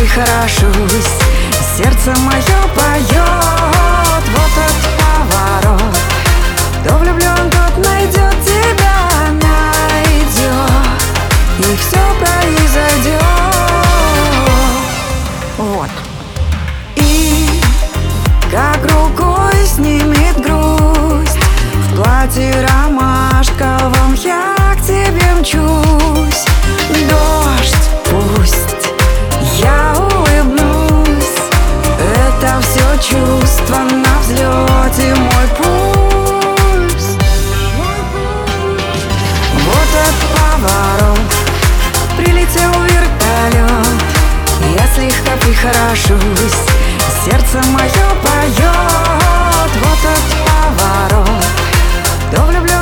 прихорошусь, сердце мое поет. Вот этот поворот. Кто влюблен, тот найдет тебя, найдет, и все произойдет. Вот. И как рукой снимет грусть, в платье ромашковом я к тебе мчусь. Дождь пусть, я улыбнусь, это все чувство на взлете, мой пульс. Вот этот поворот, прилетел вертолет, я слегка прихорошусь, сердце мое поет. Вот этот поворот. Кто влюблен,